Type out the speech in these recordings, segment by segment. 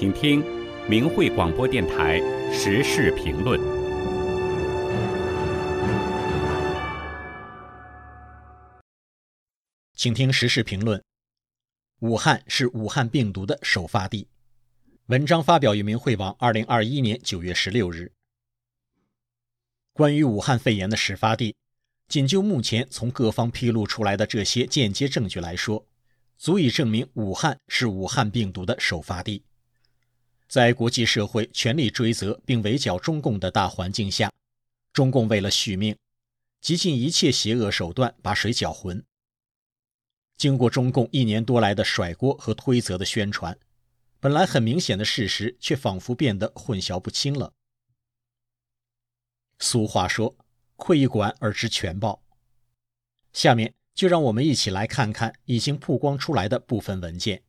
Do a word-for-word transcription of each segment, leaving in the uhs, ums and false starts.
请听明慧广播电台时事评论。 请听时事评论。武汉是武汉病毒的首发地。文章发表于明慧网二零二一年九月十六日。关于武汉肺炎的始发地，仅就目前从各方披露出来的这些间接证据来说，足以证明武汉是武汉病毒的首发地。在国际社会全力追责并围剿中共的大环境下，中共为了续命，极尽一切邪恶手段把水搅浑。经过中共一年多来的甩锅和推责的宣传，本来很明显的事实却仿佛变得混淆不清了。俗话说，窥一馆而知全豹。下面就让我们一起来看看已经曝光出来的部分文件。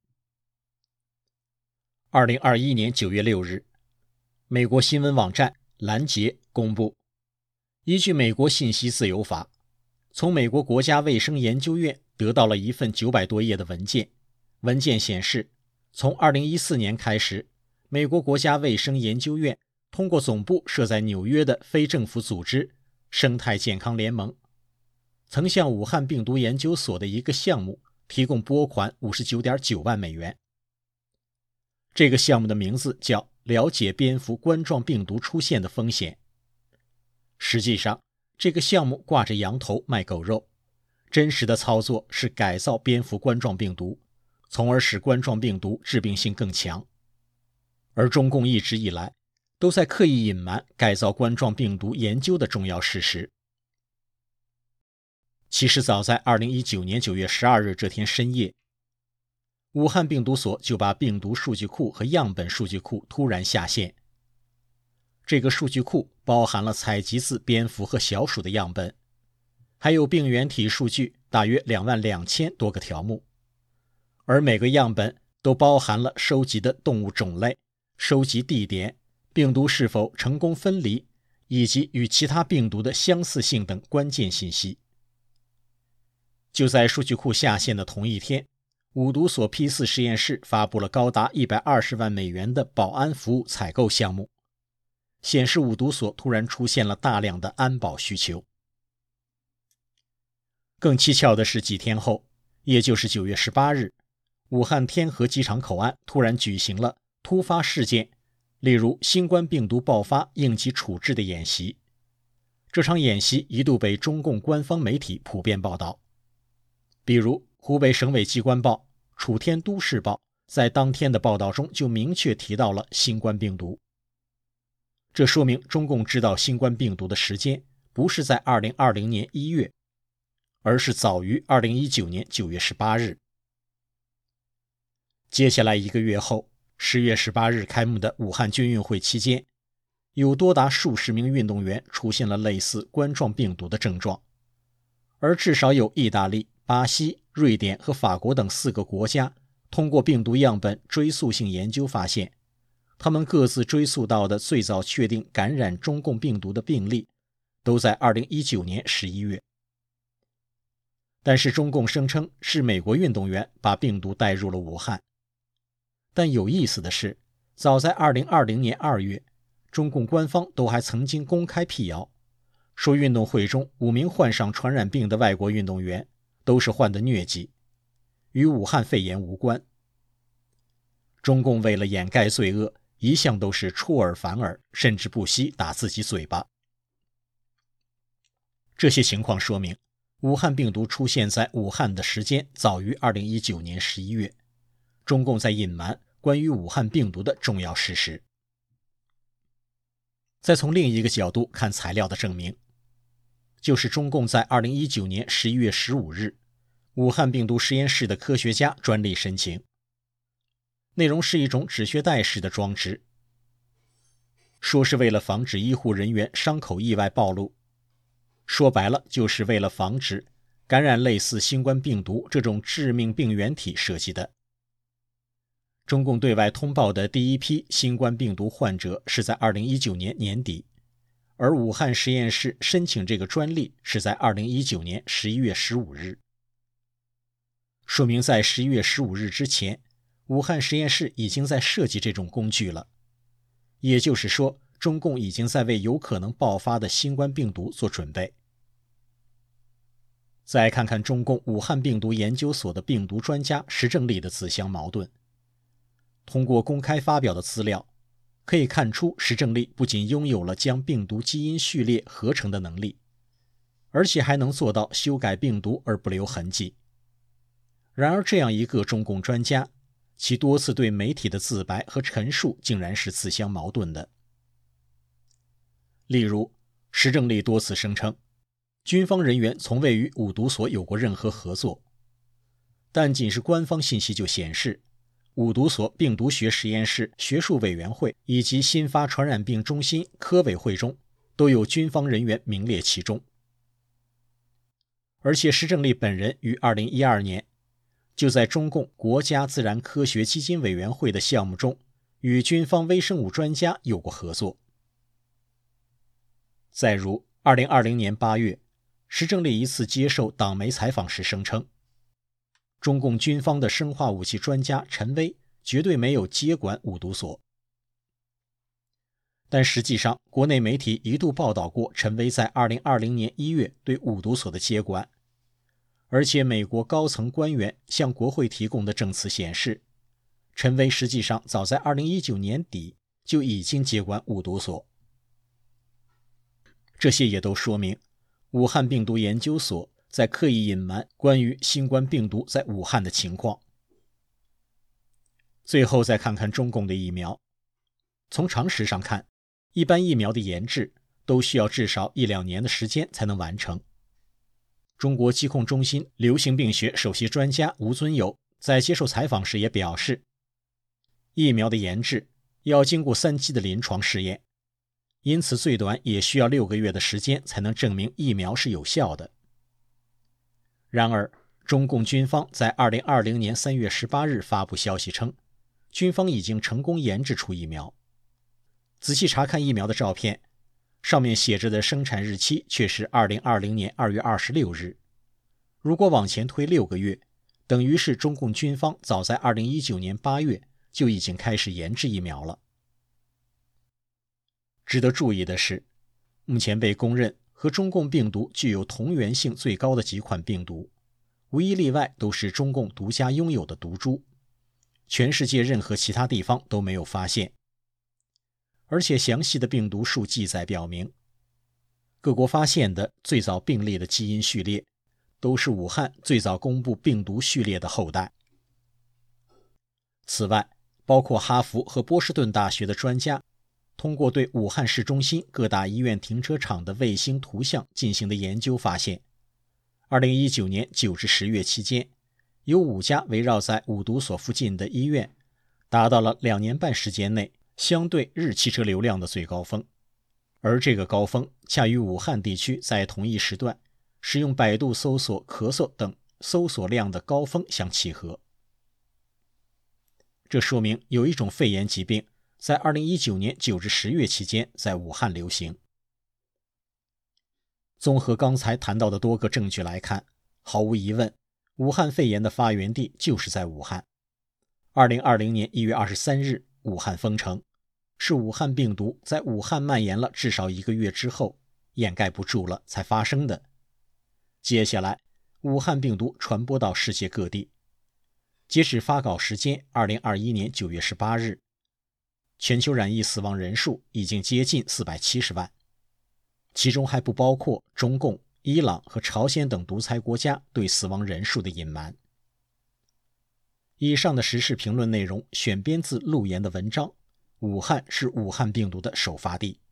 二零二一年九月六日，美国新闻网站拦截公布，依据美国信息自由法，从美国国家卫生研究院得到了一份九百多页的文件。文件显示，从二零一四年开始，美国国家卫生研究院通过总部设在纽约的非政府组织生态健康联盟，曾向武汉病毒研究所的一个项目提供拨款 五十九点九万美元。这个项目的名字叫了解蝙蝠冠状病毒出现的风险。实际上，这个项目挂着羊头卖狗肉，真实的操作是改造蝙蝠冠状病毒，从而使冠状病毒致病性更强。而中共一直以来都在刻意隐瞒改造冠状病毒研究的重要事实。其实早在二零一九年九月十二日这天深夜，武汉病毒所就把病毒数据库和样本数据库突然下线。这个数据库包含了采集自蝙蝠和小鼠的样本，还有病原体数据大约两万两千多个条目，而每个样本都包含了收集的动物种类、收集地点、病毒是否成功分离，以及与其他病毒的相似性等关键信息。就在数据库下线的同一天，五毒所 P 四 实验室发布了高达一百二十万美元的保安服务采购项目，显示五毒所突然出现了大量的安保需求。更蹊跷的是，几天后，也就是九月十八日，武汉天河机场口岸突然举行了突发事件，例如新冠病毒爆发应急处置的演习。这场演习一度被中共官方媒体普遍报道，比如湖北省委机关报、楚天都市报在当天的报道中就明确提到了新冠病毒。这说明中共知道新冠病毒的时间不是在二零二零年一月，而是早于二零一九年九月十八日。接下来一个月后，十月十八日开幕的武汉军运会期间，有多达数十名运动员出现了类似冠状病毒的症状，而至少有意大利、巴西、瑞典和法国等四个国家通过病毒样本追溯性研究发现，他们各自追溯到的最早确定感染中共病毒的病例都在二零一九年十一月。但是中共声称是美国运动员把病毒带入了武汉。但有意思的是，早在二零二零年二月，中共官方都还曾经公开辟谣，说运动会中五名患上传染病的外国运动员都是患的疟疾，与武汉肺炎无关。中共为了掩盖罪恶，一向都是出尔反尔，甚至不惜打自己嘴巴。这些情况说明，武汉病毒出现在武汉的时间早于二零一九年十一月，中共在隐瞒关于武汉病毒的重要事实。再从另一个角度看材料的证明，就是中共在二零一九年十一月十五日武汉病毒实验室的科学家专利申请，内容是一种止血带式的装置，说是为了防止医护人员伤口意外暴露，说白了就是为了防止感染类似新冠病毒这种致命病原体设计的。中共对外通报的第一批新冠病毒患者是在二零一九年年底，而武汉实验室申请这个专利是在二零一九年十一月十五日。说明在十一月十五日之前， 武汉实验室已经在设计这种工具了，也就是说，中共已经在为有可能爆发的新冠病毒做准备。再看看中共武汉病毒研究所的病毒专家石正丽的自相矛盾。通过公开发表的资料，可以看出石正丽不仅拥有了将病毒基因序列合成的能力，而且还能做到修改病毒而不留痕迹。然而这样一个中共专家，其多次对媒体的自白和陈述竟然是自相矛盾的。例如，石正丽多次声称军方人员从未与五毒所有过任何合作，但仅是官方信息就显示，五毒所病毒学实验室学术委员会以及新发传染病中心科委会中都有军方人员名列其中。而且石正丽本人于二零一二年就在中共国家自然科学基金委员会的项目中与军方微生物专家有过合作。再如二零二零年八月，石正丽一次接受党媒采访时声称，中共军方的生化武器专家陈薇绝对没有接管五毒所。但实际上，国内媒体一度报道过陈薇在二零二零年一月对五毒所的接管，而且美国高层官员向国会提供的证词显示，陈薇实际上早在二零一九年底就已经接管五毒所。这些也都说明，武汉病毒研究所在刻意隐瞒关于新冠病毒在武汉的情况。最后再看看中共的疫苗，从常识上看，一般疫苗的研制都需要至少一两年的时间才能完成。中国疾控中心流行病学首席专家吴尊友在接受采访时也表示，疫苗的研制要经过三期的临床试验，因此最短也需要六个月的时间才能证明疫苗是有效的。然而，中共军方在二零二零年三月十八日发布消息称，军方已经成功研制出疫苗。仔细查看疫苗的照片，上面写着的生产日期却是二零二零年二月二十六日。如果往前推六个月，等于是中共军方早在二零一九年八月就已经开始研制疫苗了。值得注意的是，目前被公认和中共病毒具有同源性最高的几款病毒，无一例外都是中共独家拥有的毒株，全世界任何其他地方都没有发现。而且详细的病毒数记载表明，各国发现的最早病例的基因序列都是武汉最早公布病毒序列的后代。此外，包括哈佛和波士顿大学的专家通过对武汉市中心各大医院停车场的卫星图像进行的研究发现，二零一九年九至十月期间，有五家围绕在五毒所附近的医院达到了两年半时间内相对日汽车流量的最高峰，而这个高峰恰与武汉地区在同一时段使用百度搜索咳嗽等搜索量的高峰相契合。这说明有一种肺炎疾病在二零一九年九至十月期间在武汉流行。综合刚才谈到的多个证据来看，毫无疑问，武汉肺炎的发源地就是在武汉。二零二零年一月二十三日，武汉封城，是武汉病毒在武汉蔓延了至少一个月之后，掩盖不住了才发生的。接下来，武汉病毒传播到世界各地。截止发稿时间二零二一年九月十八日，全球染疫死亡人数已经接近四百七十万，其中还不包括中共、伊朗和朝鲜等独裁国家对死亡人数的隐瞒。以上的时事评论内容选编自陆岩的文章《武汉是武汉病毒的首发地》。